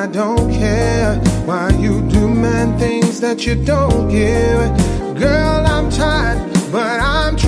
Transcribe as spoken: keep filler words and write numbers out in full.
I don't care. Why you do man things that you don't give. Girl, I'm tired, but I'm